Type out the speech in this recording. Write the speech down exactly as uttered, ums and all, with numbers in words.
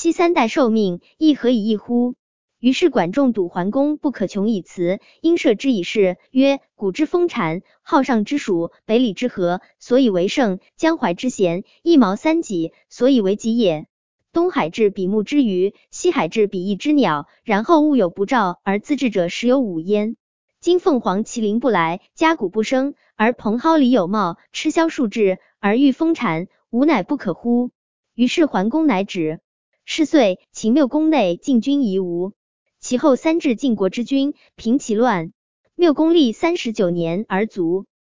昔三代受命，亦何以异乎？于是管仲笃桓公不可穷以辞，因设之以事，曰：古之封禅，号上之属，北里之河，所以为盛；江淮之咸，一毛三己，所以为己也。东海至比目之鱼，西海至比翼之鸟，然后物有不兆而自治者十有五焉。今凤凰麒麟不来，嘉鼓不声，而蓬蒿里有茂，吃枭数至，而欲封禅，吾乃不可乎？于是桓公乃止。是岁，秦缪公内进军夷吾。其后三至晋国之君，平其乱。缪公历三十九年而卒。